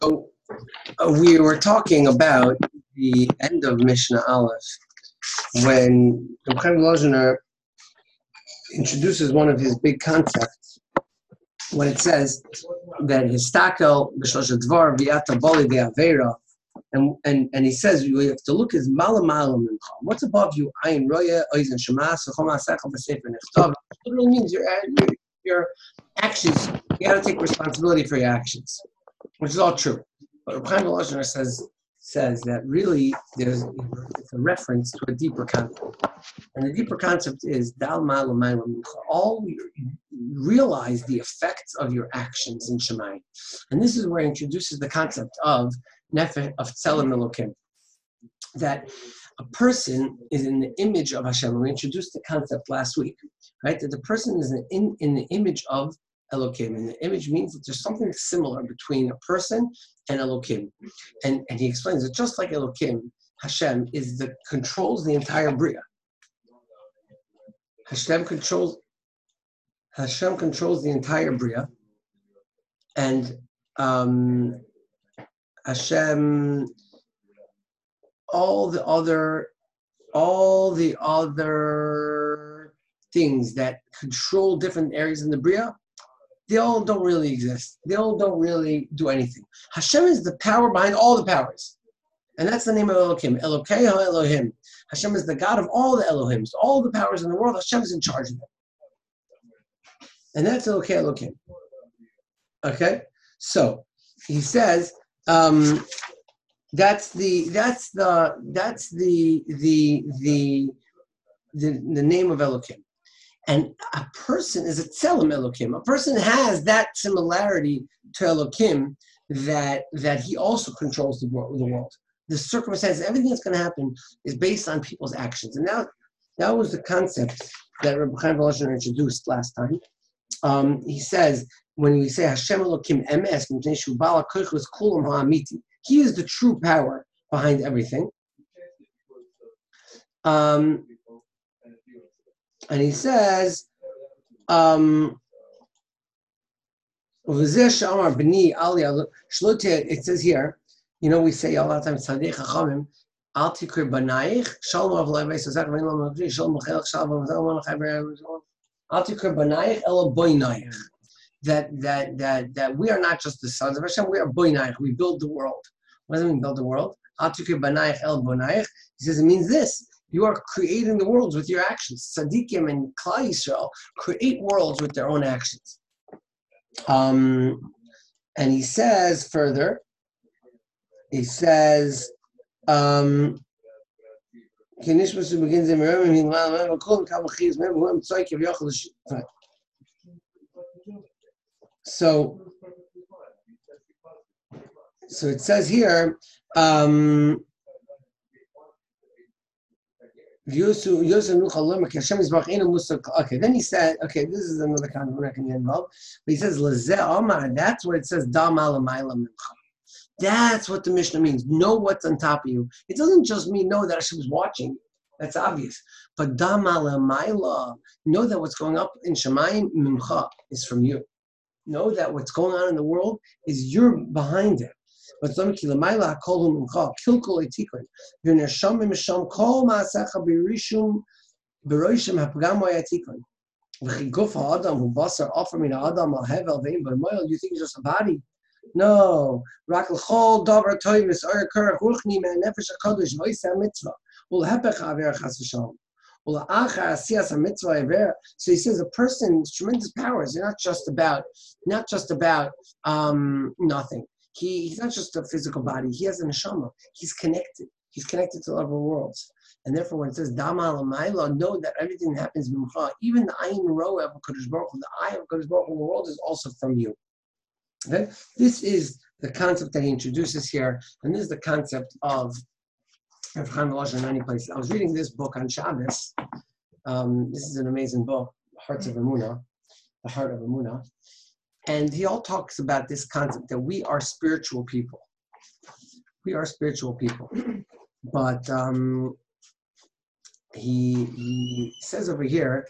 So we were talking about the end of Mishnah Aleph when Reb Chaim Lozner introduces one of his big concepts when it says that histakel b'shlosh dvar v'yata boli ve'avera, and he says you have to look as malam mincha. What's above you? Ayin roya oizen shemas v'chol ma'asechel v'sefer nechtav. It really means your actions. You got to take responsibility for your actions, which is all true. But Reb Chaim Lozner says that really it's a reference to a deeper concept. And the deeper concept is Dal Ma'ala Ma'ala Mincha. All you realize the effects of your actions in Shemayim. And this is where he introduces the concept of Nefesh of Tzelem Elokim. That a person is in the image of Hashem. We introduced the concept last week, right? That the person is in the image of Elokim. And the image means that there's something similar between a person and Elokim. And he explains that just like Elokim, Hashem controls the entire Bria. Hashem controls the entire Bria, and Hashem, all the other things that control different areas in the Bria, they all don't really exist. They all don't really do anything. Hashem is the power behind all the powers. And that's the name of Elokim. Elokeha Elohim. Hashem is the God of all the Elohims. All the powers in the world, Hashem is in charge of them. And that's Elokei Elokim. Okay? So, he says, that's the name of Elokim. And a person is a Tzelem Elokim. A person has that similarity to Elokim that he also controls the world. The circumstances, everything that's going to happen is based on people's actions. And that was the concept that Reb Chaim Lozner introduced last time. He says, when we say Hashem Elokim Emes, he is the true power behind everything. And he says, it says here, we say a lot of times, Tzadei Chachamim, Al Tikr Banaich, Shalom Avlai Veisazak, Veinlam Avri, Shalom Mechelach, Shalom Avlai Veisazak, Al Tikr Banaich, Elo Boinaich. That we are not just the sons of Hashem, we are Boinaich, we build the world. What does it mean, build the world? Al Tikr Banaich, El Boinaich. He says it means this. You are creating the worlds with your actions. Tzaddikim and Klal Yisrael create worlds with their own actions. And he says further, he says, okay, then he so it says here, okay, then he said, okay, this is another kind of, we're not going to get involved, but he says, that's where it says, that's what the Mishnah means. Know what's on top of you. It doesn't just mean know that Hashem is watching. That's obvious. But know that what's going up in Shemayim Mimcha is from you. Know that what's going on in the world is you're behind it. But and he you think it's just a body? No. So he says a person's tremendous powers are not just about nothing. He's not just a physical body. He has a neshama. He's connected. He's connected to the other worlds. And therefore, when it says Dama Alamayla, know that everything that happens in Mimcha, even the Ayin Roa of Kodesh Baruch Hu, the eye of Kodesh Baruch Hu in the world is also from you. Okay? This is the concept that he introduces here, and this is the concept of Reb Chaim Lozner in many places. I was reading this book on Shabbos. This is an amazing book, Hearts of Emunah, The Heart of Emunah. And he all talks about this concept that we are spiritual people. We are spiritual people. But he says over here,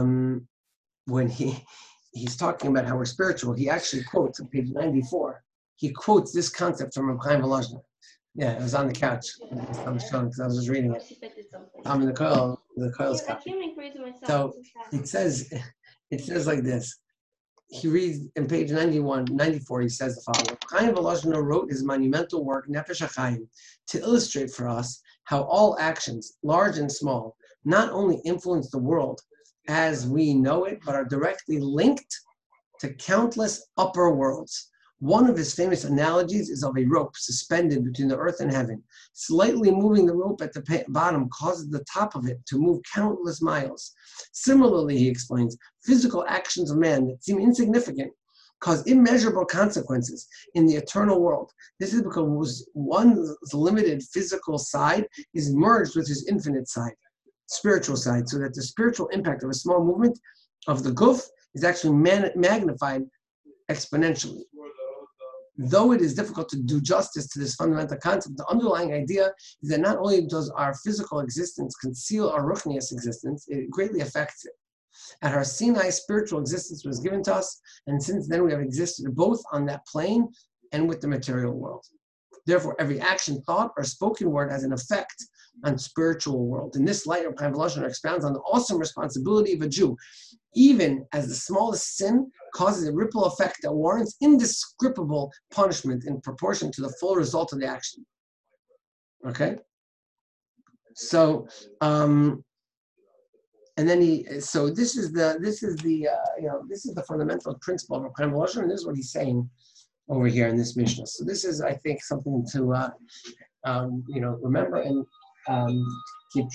when he's talking about how we're spiritual, he actually quotes on page 94 he quotes this concept from Reb Chaim Volozhiner. Yeah, it was on the couch. I was showing because I was just reading it. I'm in the coil's copy. So it says like this. He reads in page 94, he says the following. Chaim Volozhiner wrote his monumental work, Nefesh HaChaim, to illustrate for us how all actions, large and small, not only influence the world as we know it, but are directly linked to countless upper worlds. One of his famous analogies is of a rope suspended between the earth and heaven. Slightly moving the rope at the bottom causes the top of it to move countless miles. Similarly, he explains, physical actions of man that seem insignificant cause immeasurable consequences in the eternal world. This is because one's limited physical side is merged with his infinite side, spiritual side, so that the spiritual impact of a small movement of the guf is actually magnified exponentially. Though it is difficult to do justice to this fundamental concept, the underlying idea is that not only does our physical existence conceal our ruchnius existence, it greatly affects it. At Har Sinai, spiritual existence was given to us, and since then we have existed both on that plane and with the material world. Therefore, every action, thought, or spoken word has an effect on spiritual world. In this light, Reb Chaim Volozhiner expounds on the awesome responsibility of a Jew, even as the smallest sin causes a ripple effect that warrants indescribable punishment in proportion to the full result of the action. Okay? So, and then this is the fundamental principle of Reb Chaim Volozhiner, and this is what he's saying over here in this Mishnah. So this is, I think, something to remember and keep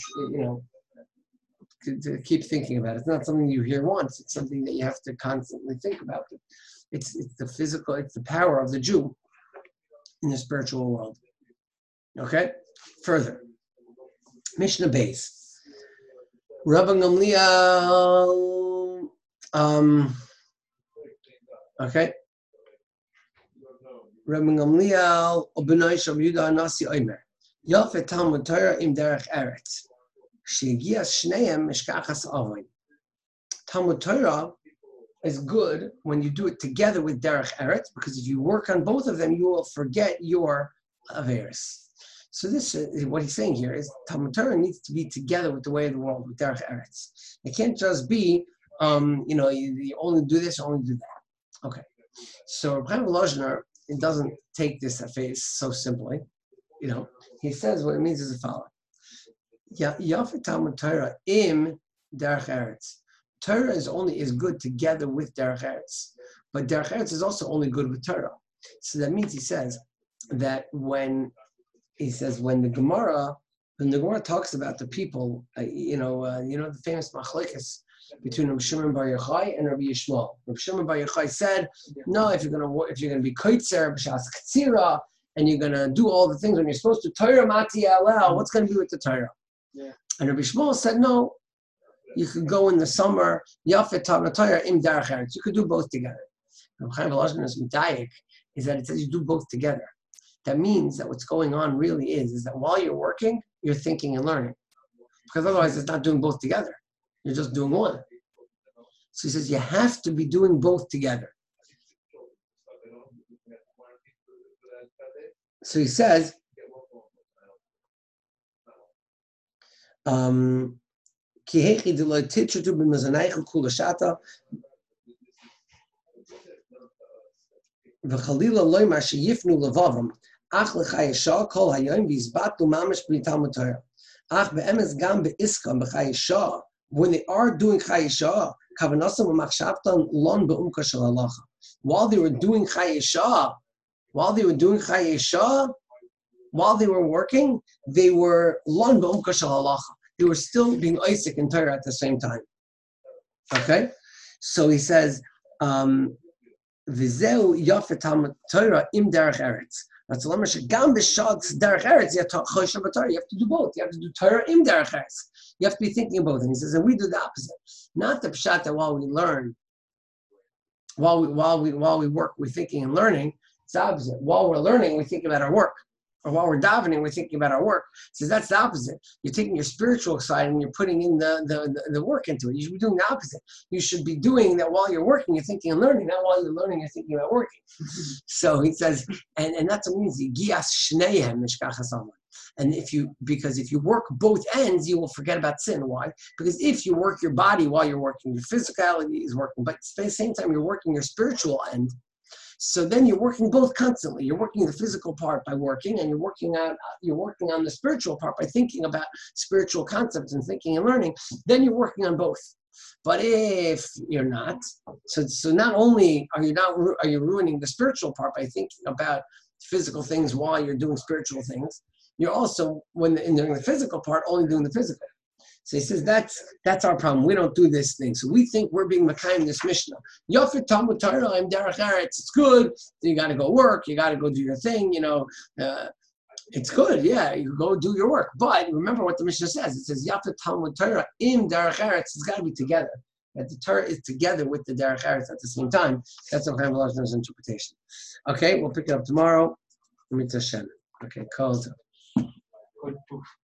to keep thinking about. It's not something you hear once. It's something that you have to constantly think about. It's the physical. It's the power of the Jew in the spiritual world. Okay. Further, Mishnah Beis. Rabban Gamliel. Okay. Rabban Gamliel Obinai Shab Yudah Nasi Omer Yafet Talmud Torah Im Derech Eretz Shegias Shneim Mishkachas Avoin. Talmud Torah is good when you do it together with Derech Eretz, because if you work on both of them, you will forget your Averis. So this is what he's saying here is Talmud Torah needs to be together with the way of the world, with Derech Eretz. It can't just be, you only do this, only do that. Okay. So Reb Chaim Volozhiner, it doesn't take this at face so simply. He says what it means is the following. Yafet Talmud Torah im Derech Eretz. Torah is good together with Derech Eretz, but Derech Eretz is also only good with Torah. So that means he says that when the Gemara talks about the people, the famous machlekes between Rabbi Shimon Bar Yochai and Rabbi Yishmael. Rabbi Shimon Bar Yochai said, no, if you're going to be koitzer b'shas katsira and you're going to do all the things when you're supposed to, Torah mati alel, what's going to be with the Torah? Yeah. And Rabbi Yishmael said, no, you could go in the summer, yafet Talmud Torah im derech eretz. You could do both together. Reb Chaim Volozhner's medayik is that it says you do both together. That means that what's going on really is that while you're working, you're thinking and learning. Because otherwise it's not doing both together. You're just doing one. So he says you have to be doing both together. So he says, when they are doing Chayesha, while they were doing Chayesha, while they were working, they were lon be'umka shel halacha. They were still being Isaac and Torah at the same time. Okay? So he says, V'zeu yafet Talmud Torah im derech eretz. You have to do both. You have to do Torah im derech eretz. You have to be thinking of both. And he says, and we do the opposite. Not the pshat that while we learn, while we work, we're thinking and learning. It's the opposite. While we're learning, we think about our work. or while we're davening, we're thinking about our work. Says that's the opposite. You're taking your spiritual side and you're putting in the work into it. You should be doing the opposite. You should be doing that while you're working, you're thinking and learning, not while you're learning, you're thinking about working. So he says, and that's what means, and because if you work both ends, you will forget about sin. Why? Because if you work your body while you're working, your physicality is working, but at the same time you're working your spiritual end. So then you're working both constantly. You're working the physical part by working, and you're working on the spiritual part by thinking about spiritual concepts and thinking and learning. Then you're working on both. But if you're not, so not only are you ruining the spiritual part by thinking about physical things while you're doing spiritual things, you're also, during the physical part, only doing the physical. So he says that's our problem. We don't do this thing. So we think we're being Makayim this Mishnah. Yafit Talmud Torah, I'm Derech Eretz. It's good. You got to go work. You got to go do your thing. It's good. Yeah, you go do your work. But remember what the Mishnah says. It says Yafit Talmud Torah im Derech Eretz. It's got to be together. That the Torah is together with the Derech Eretz at the same time. That's the Chaim Volozhner's interpretation. Okay, we'll pick it up tomorrow. Okay, call.